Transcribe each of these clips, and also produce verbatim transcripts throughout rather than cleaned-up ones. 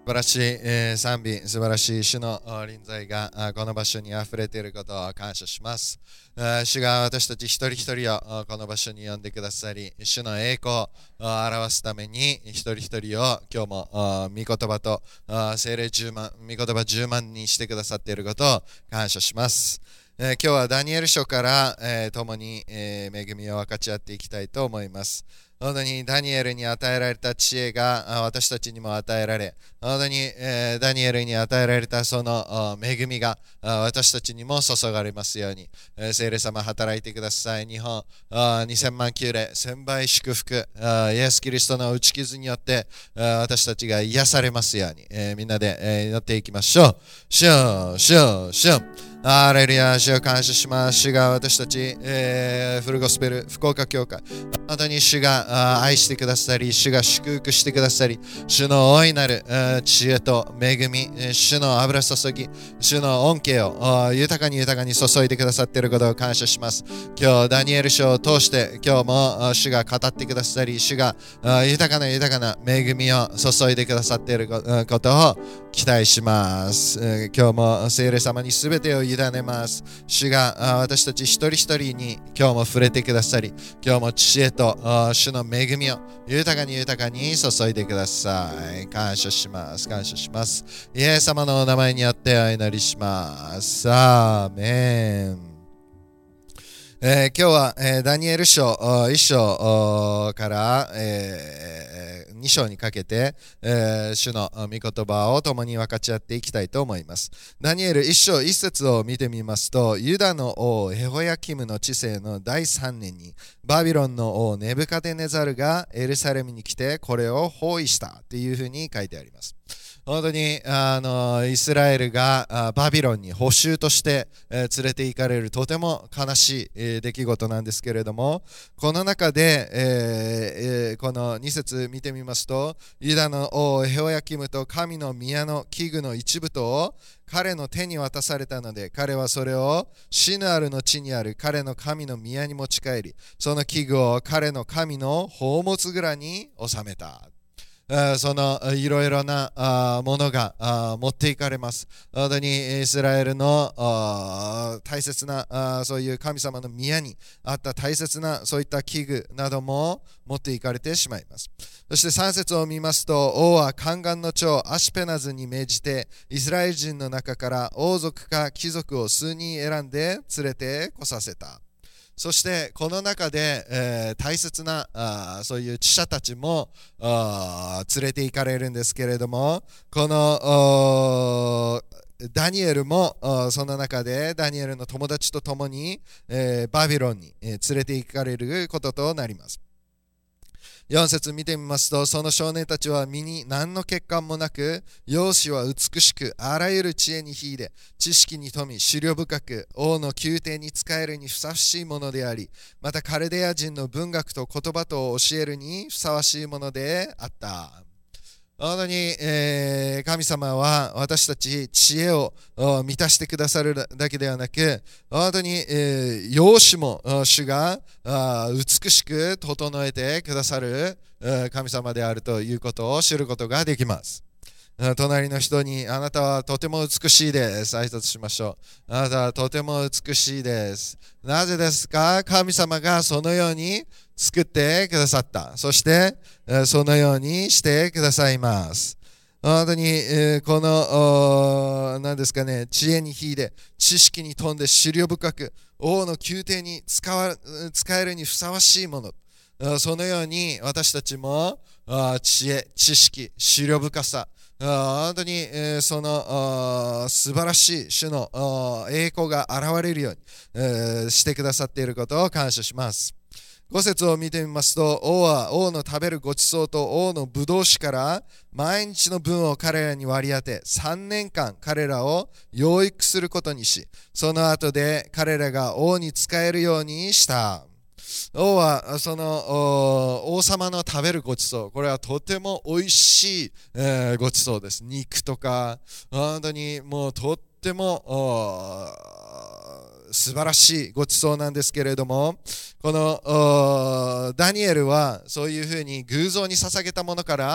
晴らしい、えー賛美、素晴らしい主のあ臨在があこの場所にあふれていることを感謝します。あ主が私たち一人一人をあこの場所に呼んでくださり、主の栄光をあ表すために一人一人を今日もあ御言葉とあ聖霊十万、御言葉十万にしてくださっていることを感謝します。えー今日はダニエル書から、えー共に、えー恵みを分かち合っていきたいと思います。本当にダニエルに与えられた知恵があ私たちにも与えられ、本当に、えーダニエルに与えられたそのあ恵みがあ私たちにも注がれますように、えー聖霊様働いてください。日本あにせんまん級で千倍祝福、あイエス・キリストの打ち傷によってあ私たちが癒されますように、えーみんなで、えー祈っていきましょう。シュン、シュン、シュン。アレルヤ、主を感謝します。主が私たち、えーフルゴスペル福岡教会、本当に主があ愛してくださり、主が祝福してくださり、主の大いなるあ知恵と恵み、えー主の油注ぎ、主の恩恵をあ豊かに豊かに注いでくださっていることを感謝します。今日、ダニエル書を通して、今日もあ主が語ってくださり、主があ豊かな豊かな恵みを注いでくださっているこことを期待します。えー今日も聖霊様に全てを委ねます。主があ私たち一人一人に今日も触れてくださり、今日も知恵とあ主の恵みを豊かに豊かに注いでください。感謝します。感謝します。イエス様のお名前によってお祈りします。アーメン。えー今日は、えーダニエル書あ一章あから、えー二章にかけて、えー主のあ御言葉を共に分かち合っていきたいと思います。ダニエル一章一節を見てみますと、ユダの王エホヤキムの治世のだいさんねんにバビロンの王ネブカデネザルがエルサレムに来てこれを包囲したというふうに書いてあります。本当にあのイスラエルがあバビロンに捕囚として、えー連れて行かれるとても悲しい、えー出来事なんですけれども、この中で、えーえーこのに節見てみますと、ユダの王エホヤキムと神の宮の器具の一部とを彼の手に渡されたので、彼はそれをシヌアルの地にある彼の神の宮に持ち帰り、その器具を彼の神の宝物蔵に収めた。えーそのいろいろなあーものがあー持っていかれます。本当にイスラエルのあー大切なあーそういう神様の宮にあった大切なそういった器具なども持っていかれてしまいます。そしてさん節を見ますと、王は宦官の長アシュペナズに命じてイスラエル人の中から王族か貴族を数人選んで連れてこさせた。そしてこの中で、えー大切なあーそういう知者たちもあー連れて行かれるんですけれども、このおーダニエルもあーその中でダニエルの友達と共に、えーバビロンに、えー連れて行かれることとなります。よん節見てみますと、その少年たちは身に何の欠陥もなく、容姿は美しく、あらゆる知恵に秀で、知識に富み、思慮深く、王の宮廷に仕えるにふさわしいものであり、またカルデア人の文学と言葉とを教えるにふさわしいものであった。本当に、えー神様は私たち知恵をお満たしてくださるだけではなく、本当に、えー容姿もお主があー美しく整えてくださるえー神様であるということを知ることができます。あ隣の人に、あなたはとても美しいです。挨拶しましょう。あなたはとても美しいです。なぜですか？神様がそのように作ってくださった。そして、えーそのようにしてくださいます。本当に、えーこの、おー何ですかね、知恵に秀で、知識に富んで、思慮深く、王の宮廷に使わ使えるにふさわしいもの。あそのように私たちもあ知恵、知識、思慮深さ、あ本当に、えーそのあ素晴らしい主のあ栄光が現れるように、えーしてくださっていることを感謝します。ご節を見てみますと、王は王の食べるごちそうと王のブドウ酒から毎日の分を彼らに割り当て、さんねんかん彼らを養育することにし、その後で彼らが王に仕えるようにした。王はそのお王様の食べるごちそう、これはとても美味しい、えーごちそうです。肉とか本当にもうとってもお素晴らしいごちそうなんですけれども、このおダニエルはそういうふうに偶像に捧げたものから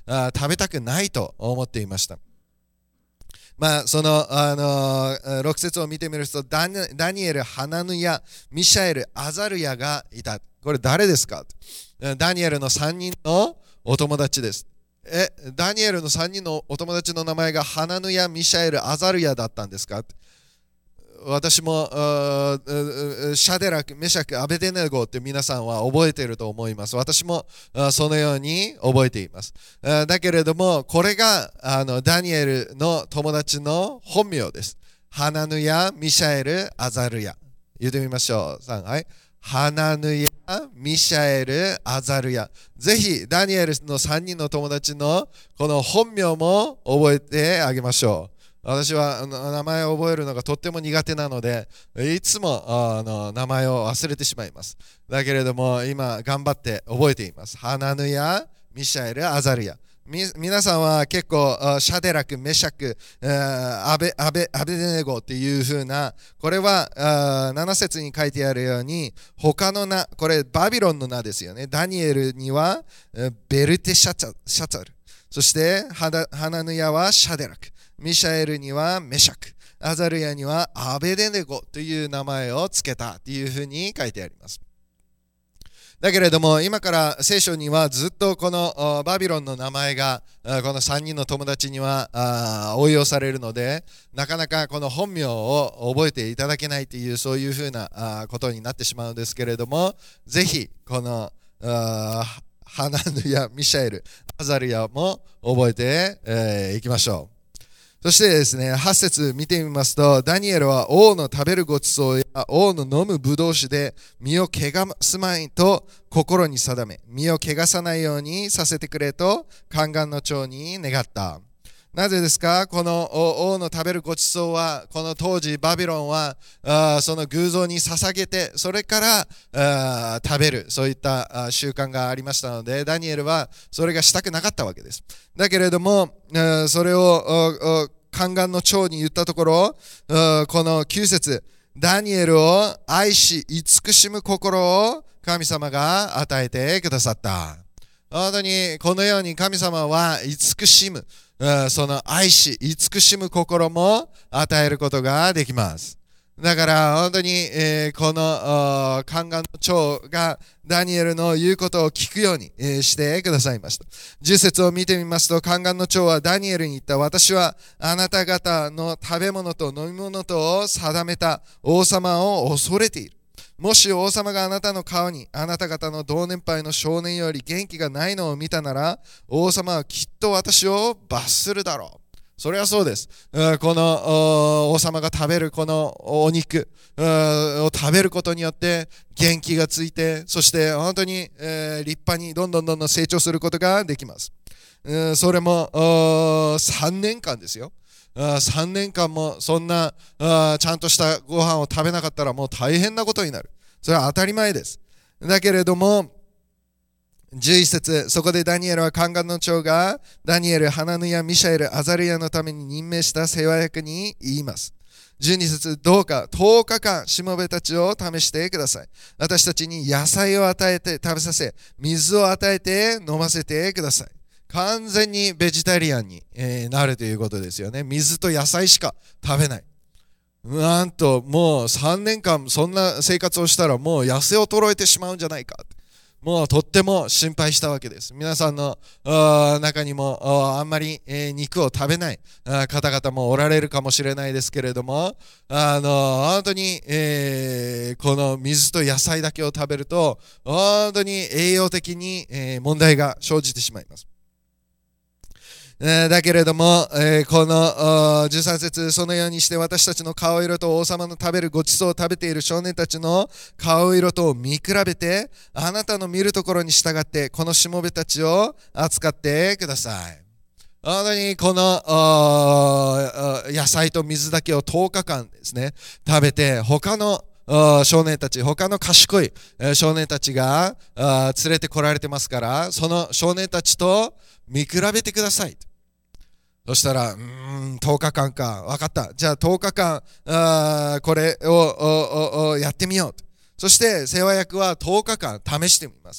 あ食べたくないと思っていました。まあ、その、あのー、ろく節を見てみるとダニ、ダニエル、ハナヌヤ、ミシャエル、アザルヤがいた。これ誰ですか？ダニエルのさんにんのお友達です。え、ダニエルのさんにんのお友達の名前がハナヌヤ、ミシャエル、アザルヤだったんですか？私もシャデラク、メシャク、アベデネゴって皆さんは覚えていると思います。私もそのように覚えています。だけれども、これがあのダニエルの友達の本名です。ハナヌヤ、ミシャエル、アザルヤ。言ってみましょう。さん、はい。ハナヌヤ、ミシャエル、アザルヤ。ぜひ、ダニエルのさんにんの友達のこの本名も覚えてあげましょう。私は名前を覚えるのがとっても苦手なので、いつもあの名前を忘れてしまいます。だけれども、今頑張って覚えています。ハナヌヤ、ミシャエル、アザルヤ。み皆さんは結構、シャデラク、メシャク、アベ、アベ、アベデネゴっていう風な、これはなな節に書いてあるように、他の名、これバビロンの名ですよね。ダニエルにはベルテシャツァル。そしてハナヌヤはシャデラク。ミシャエルにはメシャク、アザルヤにはアベデネゴという名前をつけたというふうに書いてあります。だけれども、今から聖書にはずっとこのバビロンの名前がこのさんにんの友達には応用されるので、なかなかこの本名を覚えていただけないというそういうふうなことになってしまうんですけれども、ぜひこのハナヌヤ、ミシャエル、アザルヤも覚えていきましょう。そしてですね、はち節見てみますと、ダニエルは王の食べるごちそうや王の飲むブドウ酒で身を汚すまいと心に定め、身を汚さないようにさせてくれと宦官の長に願った。なぜですか？この王の食べるごちそうは、この当時バビロンはあその偶像に捧げて、それからあ食べる、そういった習慣がありましたので、ダニエルはそれがしたくなかったわけです。だけれども、それを宦官の長に言ったところ、このきゅう節、ダニエルを愛し慈しむ心を神様が与えてくださった。本当にこのように神様は慈しむ、その愛し慈しむ心も与えることができます。だから本当に、えー、この宦官の長がダニエルの言うことを聞くように、えー、してくださいました。じゅう節を見てみますと、宦官の長はダニエルに言った。私はあなた方の食べ物と飲み物とを定めた王様を恐れている。もし王様があなたの顔にあなた方の同年配の少年より元気がないのを見たなら、王様はきっと私を罰するだろう。それはそうです。この王様が食べるこのお肉を食べることによって元気がついて、そして本当に立派にどんどんどんどん成長することができます。それもさんねんかんですよ。さんねんかんもそんなちゃんとしたご飯を食べなかったらもう大変なことになる。それは当たり前です。だけれども、じゅういち節、そこでダニエルは宦官の長がダニエル、ハナヌヤ、ミシャエル、アザルヤのために任命した世話役に言います。じゅうに節、どうかとおかかんしもべたちを試してください。私たちに野菜を与えて食べさせ、水を与えて飲ませてください。完全にベジタリアンに、えー、なるということですよね。水と野菜しか食べない。なんともうさんねんかんそんな生活をしたらもう痩せ衰えてしまうんじゃないか。もうとっても心配したわけです。皆さんの中にもあんまり、えー、肉を食べない方々もおられるかもしれないですけれども、あの本当に、えー、この水と野菜だけを食べると本当に栄養的に、えー、問題が生じてしまいます。だけれども、えー、このじゅうさん節、そのようにして私たちの顔色と王様の食べるごちそうを食べている少年たちの顔色と見比べて、あなたの見るところに従ってこのしもべたちを扱ってください。本当にこの野菜と水だけをとおかかんですね、食べて、他の少年たち、他の賢い少年たちが連れてこられてますから、その少年たちと見比べてください。そしたら、うーん、とおかかんか、分かった。じゃあとおかかん、あこれをやってみよう。そして世話役はとおかかん試してみます。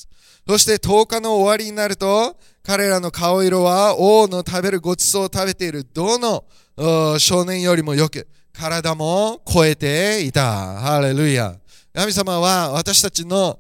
そしてとおかの終わりになると、彼らの顔色は王の食べるごちそうを食べているどの少年よりもよく、体も超えていた。ハレルヤ。神様は私たちの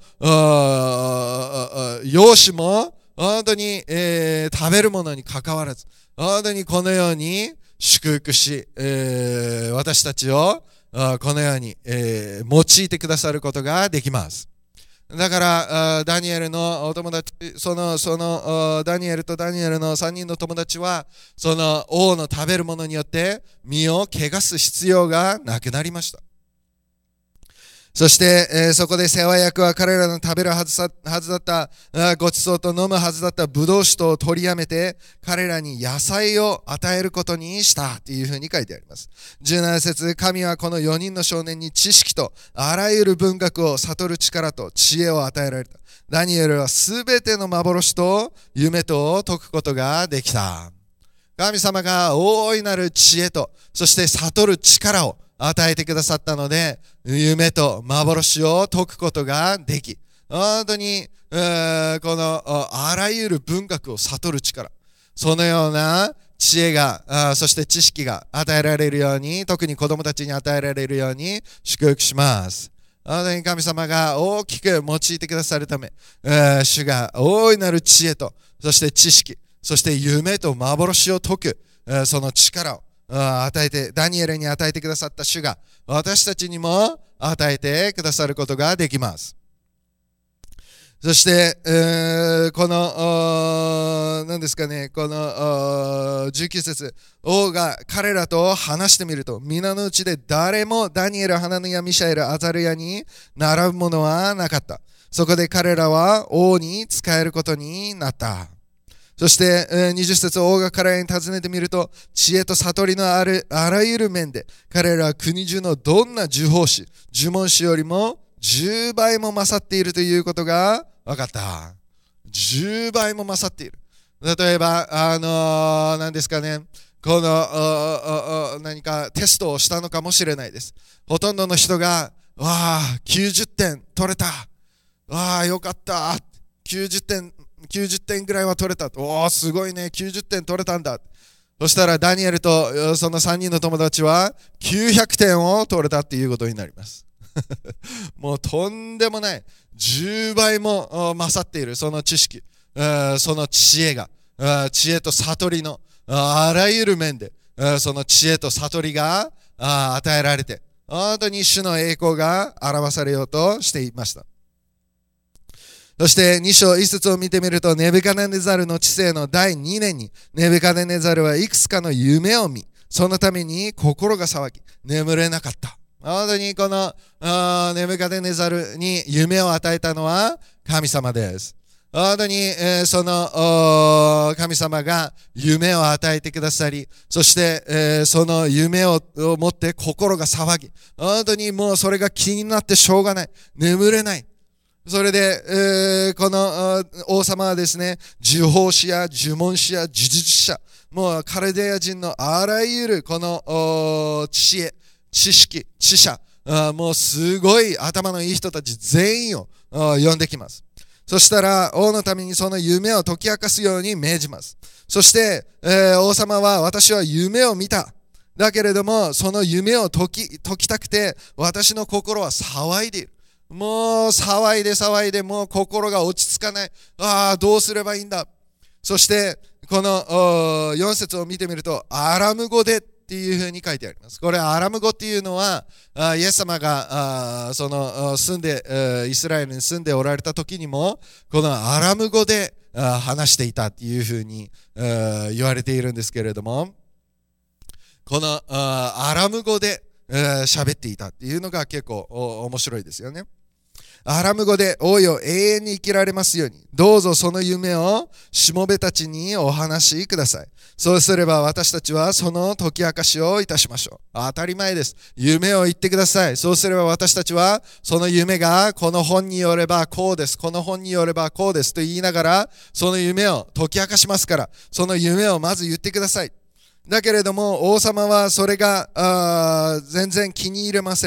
容姿も本当に、えー、食べるものに関わらず、本当にこのように祝福し、えー、私たちをこのように、えー、用いてくださることができます。だからダニエルのお友達、そのそのダニエルとダニエルのさんにんの友達は、その王の食べるものによって身を汚す必要がなくなりました。そして、えー、そこで世話役は彼らの食べるはずさはずだったごちそうと飲むはずだったブドウ酒を取りやめて、彼らに野菜を与えることにしたというふうに書いてあります。じゅうなな節、神はこのよにんの少年に知識とあらゆる文学を悟る力と知恵を与えられた。ダニエルはすべての幻と夢とを解くことができた。神様が大いなる知恵と、そして悟る力を与えてくださったので、夢と幻を解くことができ、本当に、えー、このあらゆる文学を悟る力、そのような知恵が、そして知識が与えられるように、特に子供たちに与えられるように祝福します。本当に神様が大きく用いてくださるため、えー、主が大いなる知恵と、そして知識、そして夢と幻を解く、えー、その力を与えて、ダニエルに与えてくださった主が私たちにも与えてくださることができます。そして、えー、この何ですかね、このじゅうきゅう節、王が彼らと話してみると、皆のうちで誰もダニエル、ハナニヤ、ミシャエル、アザルヤに並ぶものはなかった。そこで彼らは王に仕えることになった。そして、えー、にじゅう節、王が彼らに尋ねてみると、知恵と悟りのあるあらゆる面で、彼らは国中のどんな呪法師、呪文師よりもじゅうばいも勝っているということが分かった。じゅうばいも勝っている。例えば、あのー、何ですかね、この何かテストをしたのかもしれないです。ほとんどの人が、わあ、きゅうじゅってん取れた。わあ、よかった。きゅうじゅってんきゅうじゅってんぐらいは取れた。おー、すごいね、きゅうじゅってん取れたんだ。そしたらダニエルとそのさんにんの友達はきゅうひゃくてんを取れたっていうことになりますもうとんでもない、じゅうばいも勝っているその知識、その知恵が、知恵と悟りのあらゆる面で、その知恵と悟りが与えられて、本当に主の栄光が表されようとしていました。そしてに章いち節を見てみると、ネブカデネザルの治世のだいにねんにネブカデネザルはいくつかの夢を見、そのために心が騒ぎ眠れなかった。本当にこのネブカデネザルに夢を与えたのは神様です。本当に、えー、その神様が夢を与えてくださり、そして、えー、その夢を持って心が騒ぎ、本当にもうそれが気になってしょうがない、眠れない。それで、えー、この王様はですね、呪法師や呪文師や呪術者、もうカルデア人のあらゆるこの知恵、知識、知者、もうすごい頭のいい人たち全員を呼んできます。そしたら王のためにその夢を解き明かすように命じます。そして、えー、王様は、私は夢を見た。だけれどもその夢を解き、解きたくて私の心は騒いでいる。もう騒いで騒いで、もう心が落ち着かない。ああ、どうすればいいんだ。そしてこのよん節を見てみると、アラム語でっていうふうに書いてあります。これアラム語っていうのは、イエス様がその住んでイスラエルに住んでおられた時にもこのアラム語で話していたっていうふうに言われているんですけれども、このアラム語で喋っていたっていうのが結構面白いですよね。アラム語で、王よ、永遠に生きられますように、どうぞその夢をしもべたちにお話しください。そうすれば私たちはその解き明かしをいたしましょう。当たり前です。夢を言ってください。そうすれば私たちはその夢がこの本によればこうです、この本によればこうですと言いながら、その夢を解き明かしますから、その夢をまず言ってください。だけれども王様はそれが全然気に入れません。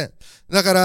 だから、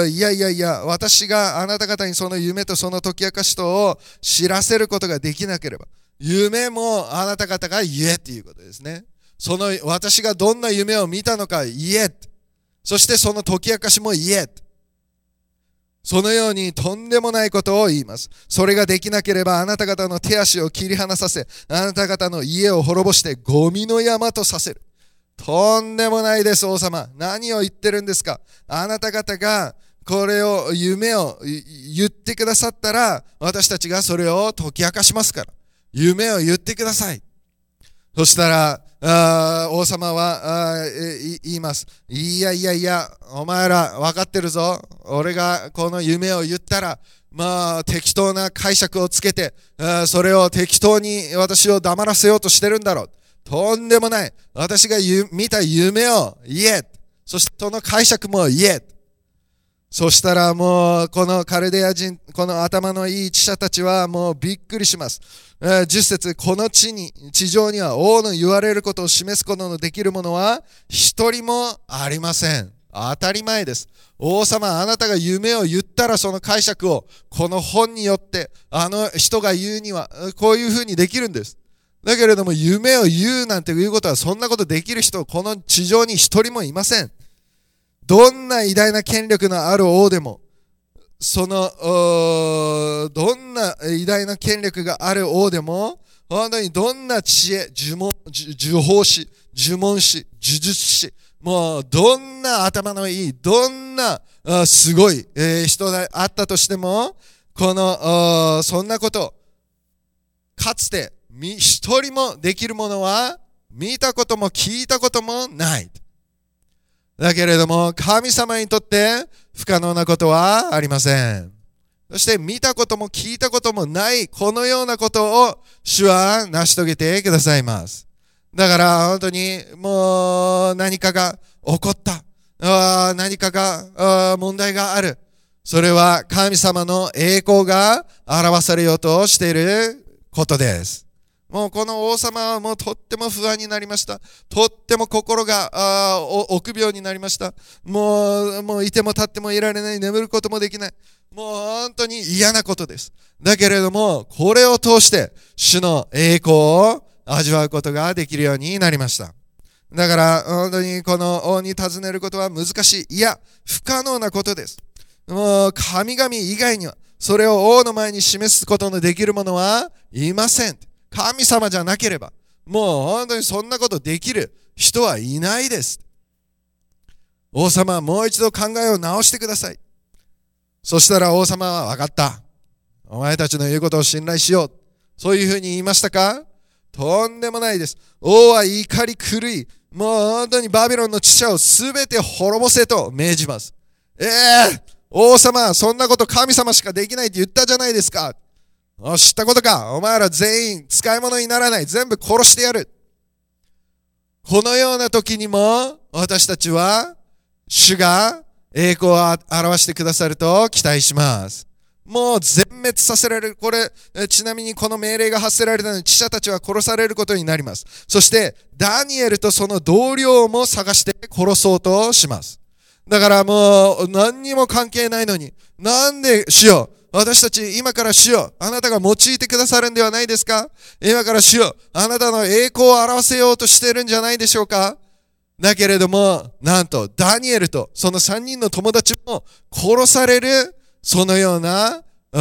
いやいやいや、私があなた方にその夢とその解き明かしとを知らせることができなければ、夢もあなた方が言えっていうことですね。その私がどんな夢を見たのか言え。そしてその解き明かしも言え。そのようにとんでもないことを言います。それができなければあなた方の手足を切り離させ、あなた方の家を滅ぼしてゴミの山とさせる。とんでもないです、王様。何を言ってるんですか。あなた方がこれを、夢を言ってくださったら、私たちがそれを解き明かしますから。夢を言ってください。そしたら、あ王様はあ言います。いやいやいや、お前ら分かってるぞ。俺がこの夢を言ったら、まあ適当な解釈をつけて、あそれを適当に私を黙らせようとしてるんだろう。とんでもない。私が見た夢を言え。そしてその解釈も言え。そしたらもうこのカルデア人、この頭のいい知者たちはもうびっくりします。じゅっ節、この地に、地上には王の言われることを示すことのできるものは一人もありません。当たり前です。王様、あなたが夢を言ったらその解釈をこの本によってあの人が言うにはこういうふうにできるんです。だけれども夢を言うなんていうことは、そんなことできる人この地上に一人もいません。どんな偉大な権力のある王でも、そのどんな偉大な権力がある王でも、本当にどんな知恵、呪文、呪法師、呪文師、呪術師、もうどんな頭のいい、どんなすごい人があったとしても、このそんなことかつて一人もできるものは見たことも聞いたこともない。だけれども神様にとって不可能なことはありません。そして見たことも聞いたこともないこのようなことを主は成し遂げてくださいます。だから本当にもう何かが起こった、あ何かがあ問題がある、それは神様の栄光が表されようとしていることです。もうこの王様はもうとっても不安になりました。とっても心があ臆病になりました。もう、もういても立ってもいられない、眠ることもできない。もう本当に嫌なことです。だけれどもこれを通して主の栄光を味わうことができるようになりました。だから本当にこの王に尋ねることは難しい、いや不可能なことです。もう神々以外にはそれを王の前に示すことのできる者はいません。神様じゃなければもう本当にそんなことできる人はいないです。王様はもう一度考えを直してください。そしたら王様は分かった、お前たちの言うことを信頼しよう、そういうふうに言いましたか。とんでもないです。王は怒り狂い、もう本当にバビロンの知者をすべて滅ぼせと命じます。ええー、王様そんなこと神様しかできないって言ったじゃないですか。知ったことか、お前ら全員使い物にならない、全部殺してやる。このような時にも私たちは主が栄光を表してくださると期待します。もう全滅させられる。これちなみにこの命令が発せられたので知者たちは殺されることになります。そしてダニエルとその同僚も探して殺そうとします。だからもう何にも関係ないのに、なんで主よ、私たち今から主よ、あなたが用いてくださるんではないですか。今から主よ、あなたの栄光を表せようとしているんじゃないでしょうか。だけれどもなんとダニエルとそのさんにんの友達も殺される、そのような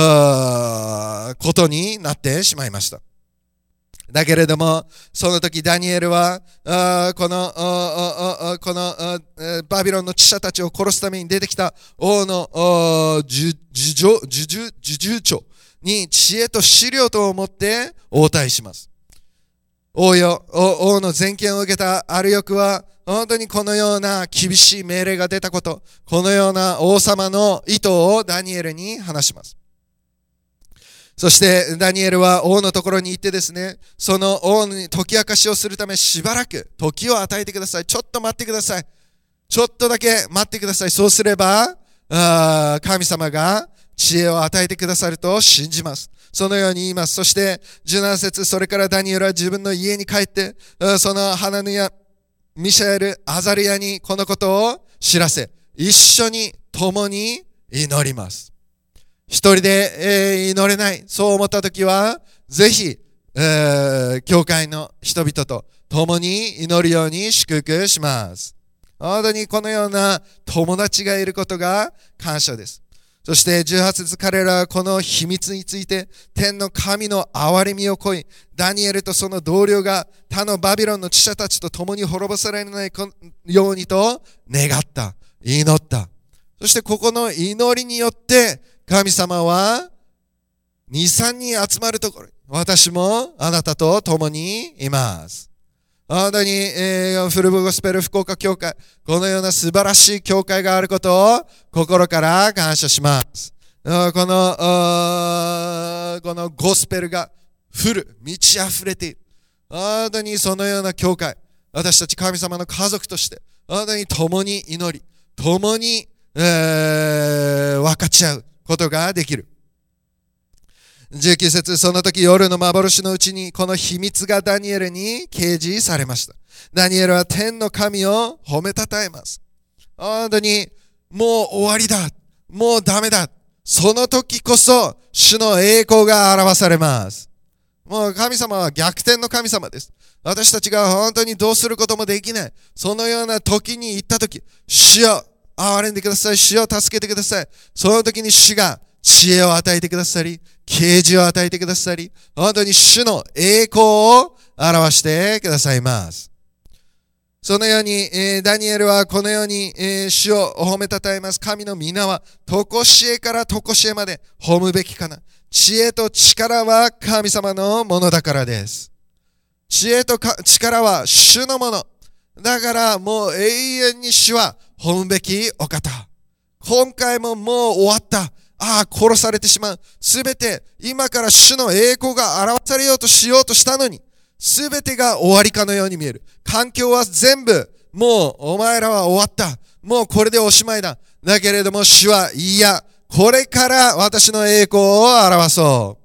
ことになってしまいました。だけれどもその時ダニエルはあこのあこのあバビロンの知者たちを殺すために出てきた王の侍従長に知恵と資料とを持って応対します。王よ、王の全権を受けたアルヨクは本当にこのような厳しい命令が出たこと、このような王様の意図をダニエルに話します。そしてダニエルは王のところに行ってですね、その王に解き明かしをするためしばらく時を与えてください。ちょっと待ってください。ちょっとだけ待ってください。そうすればあ神様が知恵を与えてくださると信じます。そのように言います。そしてじゅうなな節、それからダニエルは自分の家に帰ってそのハナニヤ、ミシャエル、アザリヤにこのことを知らせ、一緒に共に祈ります。一人で、えー、祈れない、そう思ったときは、ぜひ、えー、教会の人々と共に祈るように祝福します。本当にこのような友達がいることが感謝です。そしてじゅうはち節、彼らはこの秘密について天の神の憐れみを乞い、ダニエルとその同僚が他のバビロンの知者たちと共に滅ぼされないようにと願った、祈った。そしてここの祈りによって神様はに、さんにん集まるところ、私もあなたと共にいます。本当に、えー、フルブゴスペル福岡教会、このような素晴らしい教会があることを心から感謝します。この、このゴスペルがフル、満ち溢れている。本当にそのような教会、私たち神様の家族として、本当に共に祈り、共に、えー、分かち合うことができる。じゅうきゅう節、その時夜の幻のうちにこの秘密がダニエルに掲示されました。ダニエルは天の神を褒めたたえます。本当にもう終わりだ、もうダメだ、その時こそ主の栄光が表されます。もう神様は逆転の神様です。私たちが本当にどうすることもできない、そのような時に行った時、主よ憐れんでください、主よ助けてください。その時に主が知恵を与えてくださり、啓示を与えてくださり、本当に主の栄光を表してくださいます。そのように、えー、ダニエルはこのように、えー、主を褒めたたえます。神の皆は常しえから常しえまで褒むべきかな。知恵と力は神様のものだからです。知恵と力は主のものだから、もう永遠に主は褒むべきお方。今回ももう終わった、ああ殺されてしまう、すべて今から主の栄光が表されようとしようとしたのに、すべてが終わりかのように見える。環境は全部もうお前らは終わった、もうこれでおしまいだ。だけれども主はいや、これから私の栄光を表そう。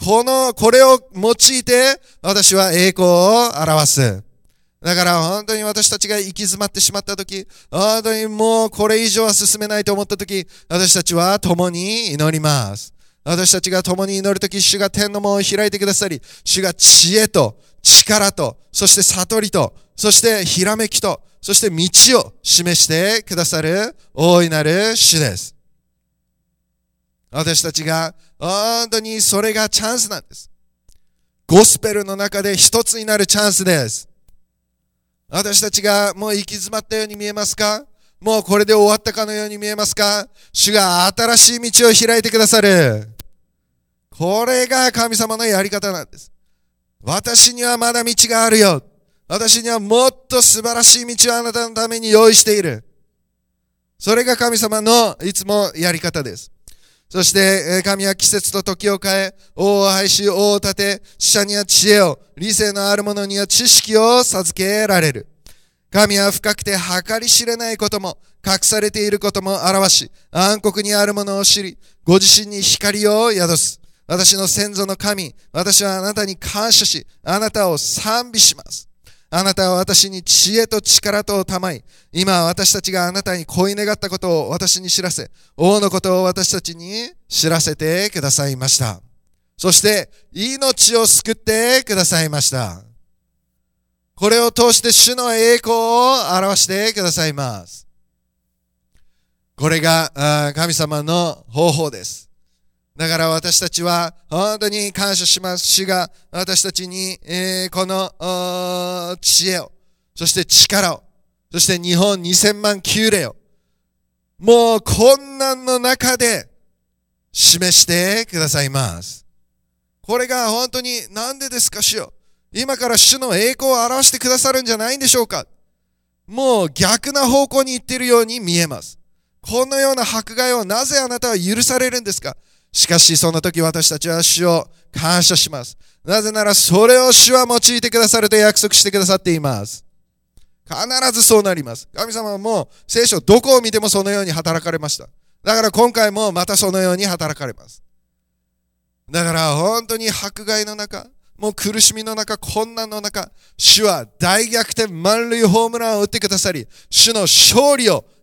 このこれを用いて私は栄光を表す。だから本当に私たちが行き詰まってしまったとき、本当にもうこれ以上は進めないと思ったとき、私たちは共に祈ります。私たちが共に祈るとき、主が天の門を開いてくださり、主が知恵と力と、そして悟りと、そしてひらめきと、そして道を示してくださる大いなる主です。私たちが本当にそれがチャンスなんです。ゴスペルの中で一つになるチャンスです。私たちがもう行き詰まったように見えますか？もうこれで終わったかのように見えますか？主が新しい道を開いてくださる。これが神様のやり方なんです。私にはまだ道があるよ。私にはもっと素晴らしい道をあなたのために用意している。それが神様のいつもやり方です。そして神は季節と時を変え、王を拝し、王を立て、死者には知恵を、理性のある者には知識を授けられる。神は深くて計り知れないことも、隠されていることも表し、暗黒にあるものを知り、ご自身に光を宿す。私の先祖の神、私はあなたに感謝し、あなたを賛美します。あなたは私に知恵と力と賜い、今私たちがあなたに恋願ったことを私に知らせ、王のことを私たちに知らせてくださいました。そして命を救ってくださいました。これを通して主の栄光を表してくださいます。これが神様の方法です。だから私たちは本当に感謝します。主が私たちに、えー、この知恵を、そして力を、そして日本にせんまん宮令を、もう困難の中で示してくださいます。これが本当になんでですか主よ。今から主の栄光を表してくださるんじゃないんでしょうか。もう逆な方向に行っているように見えます。このような迫害をなぜあなたは許されるんですか。しかしその時私たちは主を感謝します。なぜならそれを主は用いてくださると約束してくださっています。必ずそうなります。神様はもう聖書どこを見てもそのように働かれました。だから今回もまたそのように働かれます。だから本当に迫害の中、もう苦しみの中、困難の中、主は大逆転満塁ホームランを打ってくださり、主の勝利を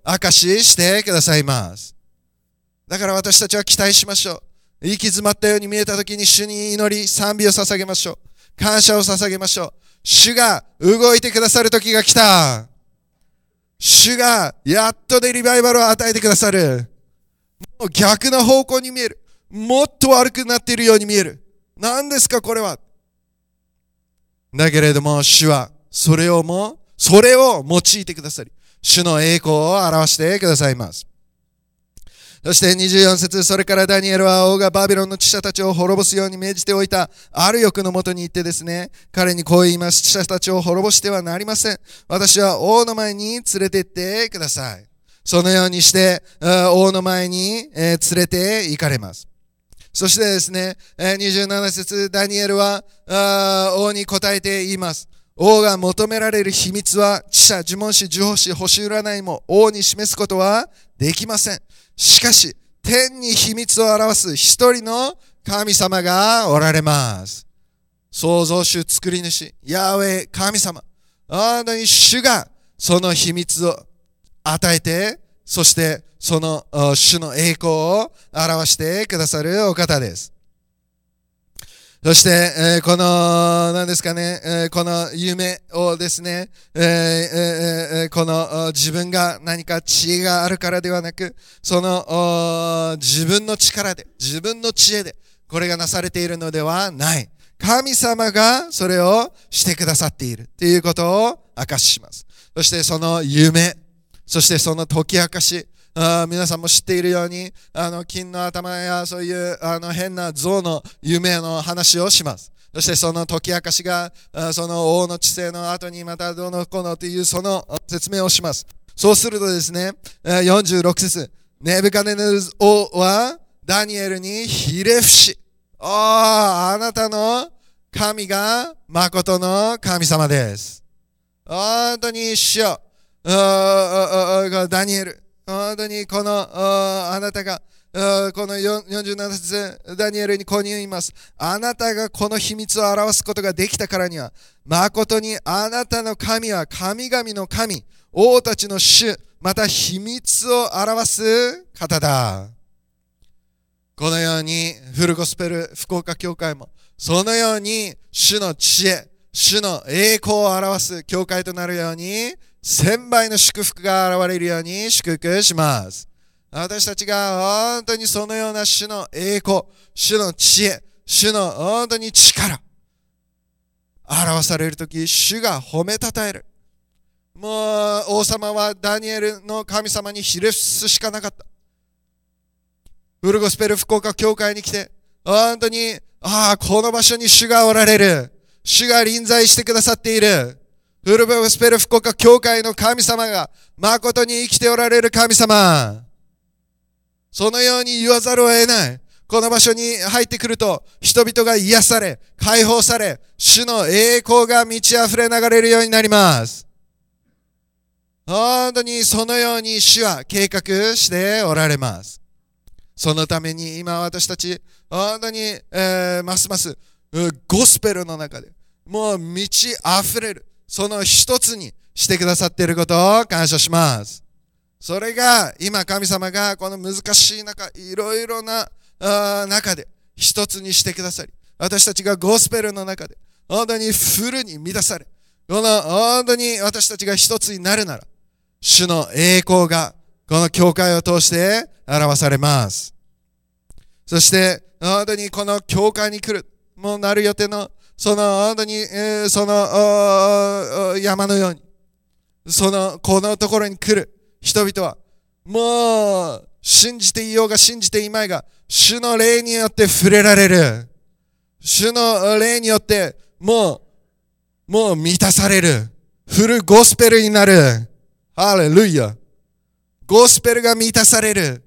証ししてくださいます。だから私たちは期待しましょう。行き詰まったように見えたときに主に祈り、賛美を捧げましょう。感謝を捧げましょう。主が動いてくださる時が来た。主がやっとでリバイバルを与えてくださる。もう逆の方向に見える。もっと悪くなっているように見える。何ですかこれは。だけれども主はそれをも、それを用いてくださり、主の栄光を表してくださいます。そしてにじゅうよん節、それからダニエルは王がバビロンの知者たちを滅ぼすように命じておいたある欲のもとに行ってですね、彼にこう言います。知者たちを滅ぼしてはなりません。私は王の前に連れて行ってください。そのようにして王の前に連れて行かれます。そしてですね、にじゅうなな節、ダニエルは王に答えて言います。王が求められる秘密は知者、呪文師、呪法師、星占いも王に示すことはできません。しかし、天に秘密を表す一人の神様がおられます。創造主、作り主、ヤーウェイ、神様。本当に主がその秘密を与えて、そしてその主の栄光を表してくださるお方です。そして、えー、この、何ですかね、えー、この夢をですね、えーえー、この自分が何か知恵があるからではなく、その自分の力で、自分の知恵で、これがなされているのではない。神様がそれをしてくださっているということを明かしします。そしてその夢、そしてその解き明かし、あ皆さんも知っているように、あの金の頭やそういうあの変な像の夢の話をします。そしてその解き明かしが、その王の治世の後にまたどうのこうのというその説明をします。そうするとですね、よんじゅうろく節、ネブカネヌズ王はダニエルにひれ伏し、ああ、あなたの神が誠の神様です。本当に主よ、ダニエル、本当にこのあなたがこのよんじゅうなな節ダニエルにこう言います。あなたがこの秘密を表すことができたからには、誠にあなたの神は神々の神、王たちの主、また秘密を表す方だ。このようにフルゴスペル福岡教会もそのように主の知恵、主の栄光を表す教会となるように、千倍の祝福が現れるように祝福します。私たちが本当にそのような主の栄光、主の知恵、主の本当に力、表されるとき、主が褒めたたえる。もう王様はダニエルの神様にひれ伏すしかなかった。フルゴスペル福岡教会に来て、本当に、ああ、この場所に主がおられる。主が臨在してくださっている。フルゴスペル福岡教会の神様が誠に生きておられる神様。そのように言わざるを得ない。この場所に入ってくると、人々が癒され、解放され、主の栄光が満ち溢れ流れるようになります。本当にそのように主は計画しておられます。そのために今私たち、本当に、えー、ますますゴスペルの中で、もう満ち溢れる。その一つにしてくださっていることを感謝します。それが今神様がこの難しい中、いろいろな中で一つにしてくださり、私たちがゴスペルの中で本当にフルに満たされ、この本当に私たちが一つになるなら、主の栄光がこの教会を通して表されます。そして本当にこの教会に来る、もうなる予定のその本当に、えー、その山のように、そのこのところに来る人々はもう信じていようが信じていまいが、主の霊によって触れられる。主の霊によってもうもう満たされる。フルゴスペルになる。ハレルヤ。ゴスペルが満たされる。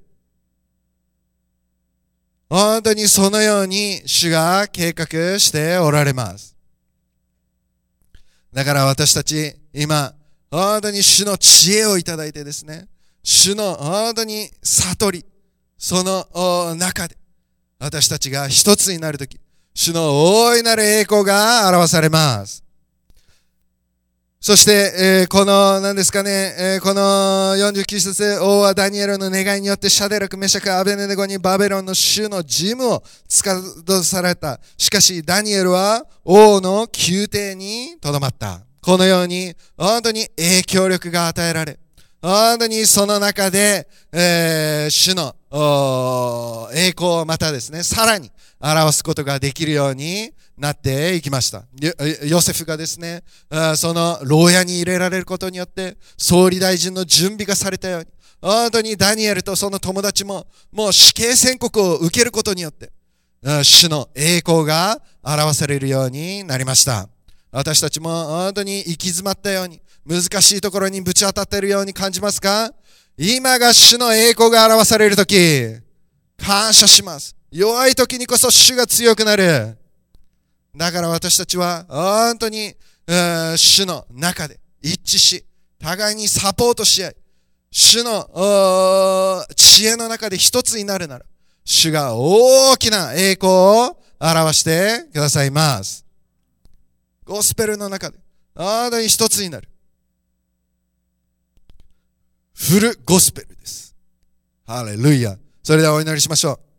本当にそのように主が計画しておられます。だから私たち今本当に主の知恵をいただいてですね、主の本当に悟り、その中で私たちが一つになるとき、主の大いなる栄光が表されます。 そして、えー、この何ですかね、えー、このよんじゅうきゅう節、王はダニエルの願いによってシャデラク、メシャク、アベネデゴにバベロンの主の事務を司された。しかしダニエルは王の宮廷にとどまった。このように本当に影響力が与えられ、本当にその中で、えー、主の栄光をまたですね、さらに表すことができるようになっていきました。ヨセフがですね、その牢屋に入れられることによって総理大臣の準備がされたように、本当にダニエルとその友達ももう死刑宣告を受けることによって主の栄光が表されるようになりました。私たちも本当に行き詰まったように、難しいところにぶち当たっているように感じますか？今が主の栄光が表されるとき、感謝します。弱いときにこそ主が強くなる。だから私たちは本当に主の中で一致し、互いにサポートし合い、主の知恵の中で一つになるなら、主が大きな栄光を表してくださいます。ゴスペルの中で本当に一つになる。フルゴスペルです。ハレルヤ。それではお祈りしましょう。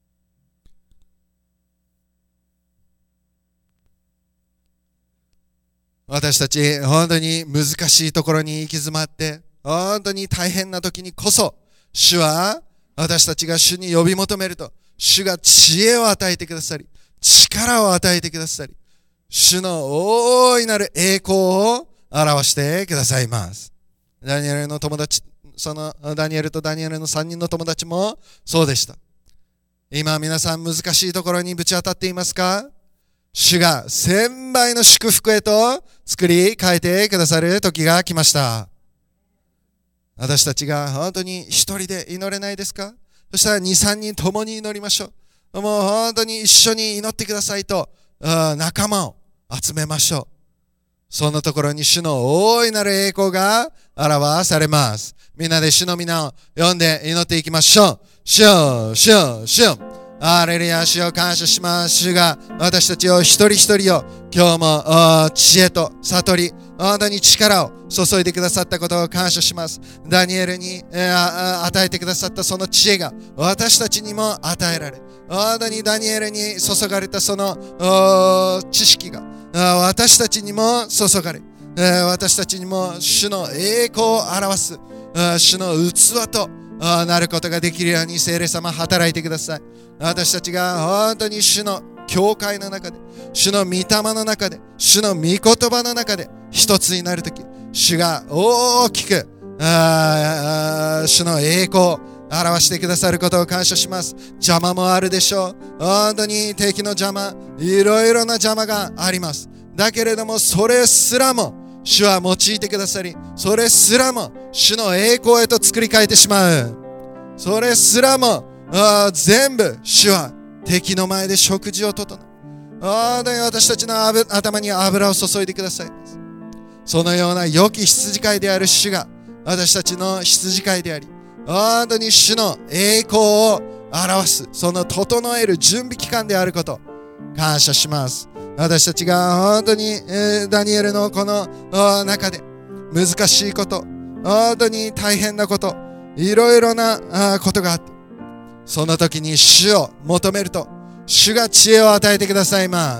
私たち本当に難しいところに行き詰まって、本当に大変な時にこそ、主は私たちが主に呼び求めると、主が知恵を与えてくださり、力を与えてくださり、主の大いなる栄光を表してくださいます。ダニエルの友達、そのダニエルとダニエルのさんにんの友達もそうでした。今皆さん難しいところにぶち当たっていますか？主が千倍の祝福へと作り変えてくださる時が来ました。私たちが本当に一人で祈れないですか？そしたらに、さんにん共に祈りましょう。もう本当に一緒に祈ってくださいと仲間を集めましょう。そのところに主の大いなる栄光が表されます。みんなで主の皆を呼んで祈っていきましょう。主よ、主よ、主よ。アレルヤ、主を感謝します。主が私たちを一人一人を今日も知恵と悟り、本当に力を注いでくださったことを感謝します。ダニエルに、えー、与えてくださったその知恵が私たちにも与えられ、本当にダニエルに注がれたその知識が私たちにも注がれ、私たちにも主の栄光を表す主の器となることができるように聖霊様働いてください。私たちが本当に主の教会の中で、主の御霊の中で、主の御言葉の中で一つになるとき、主が大きく主の栄光を表してくださることを感謝します。邪魔もあるでしょう。本当に敵の邪魔、いろいろな邪魔があります。だけれどもそれすらも主は用いてくださり、それすらも主の栄光へと作り変えてしまう。それすらも全部主は敵の前で食事を整え、本当に私たちの頭に油を注いでくださいます。そのような良き羊飼いである主が私たちの羊飼いであり、本当に主の栄光を表すその整える準備期間であること感謝します。私たちが本当に、えー、ダニエルのこの中で難しいこと、本当に大変なこと、いろいろなことがあって、その時に主を求めると主が知恵を与えてくださいます。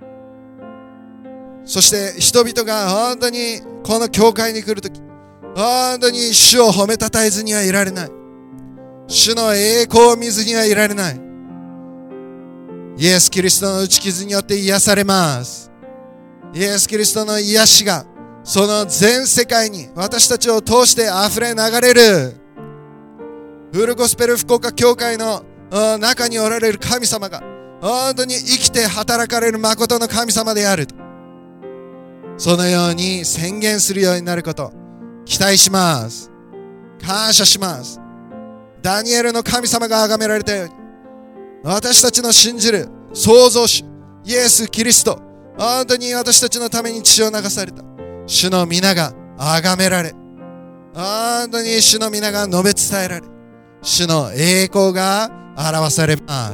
そして人々が本当にこの教会に来るとき、本当に主を褒めたたえずにはいられない。主の栄光を見ずにはいられない。イエス・キリストの打ち傷によって癒されます。イエス・キリストの癒しがその全世界に私たちを通して溢れ流れる。フルゴスペル福岡教会の中におられる神様が本当に生きて働かれる誠の神様であると、そのように宣言するようになること期待します。感謝します。ダニエルの神様が崇められたように、私たちの信じる創造主イエス・キリスト、本当に私たちのために血を流された主の皆が崇められ、本当に主の皆が述べ伝えられ、主の栄光が表されます。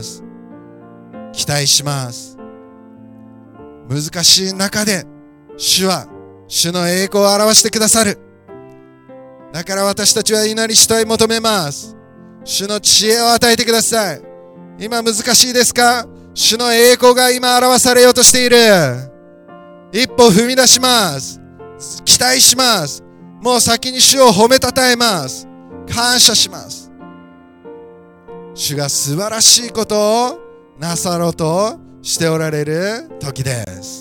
期待します。難しい中で主は主の栄光を表してくださる。だから私たちは祈り主と求めます。主の知恵を与えてください。今難しいですか？主の栄光が今表されようとしている。一歩踏み出します。期待します。もう先に主を褒めたたえます。感謝します。主が素晴らしいことをなさろうとしておられる時です。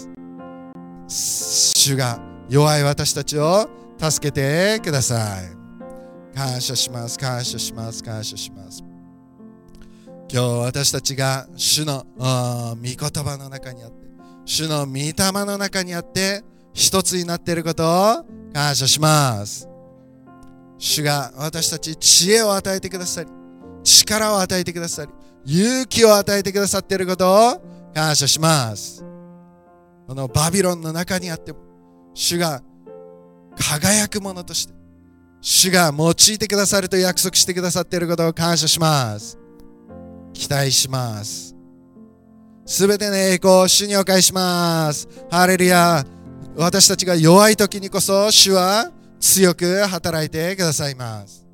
主が弱い私たちを助けてください。感謝します。感謝します。感謝します。今日私たちが主の御言葉の中にあって、主の御霊の中にあって一つになっていることを感謝します。主が私たち知恵を与えてくださり、力を与えてくださり、勇気を与えてくださっていることを感謝します。このバビロンの中にあっても主が輝くものとして主が用いてくださると約束してくださっていることを感謝します。期待します。すべての栄光を主にお返しします。ハレルヤ。私たちが弱い時にこそ主は強く働いてくださいます。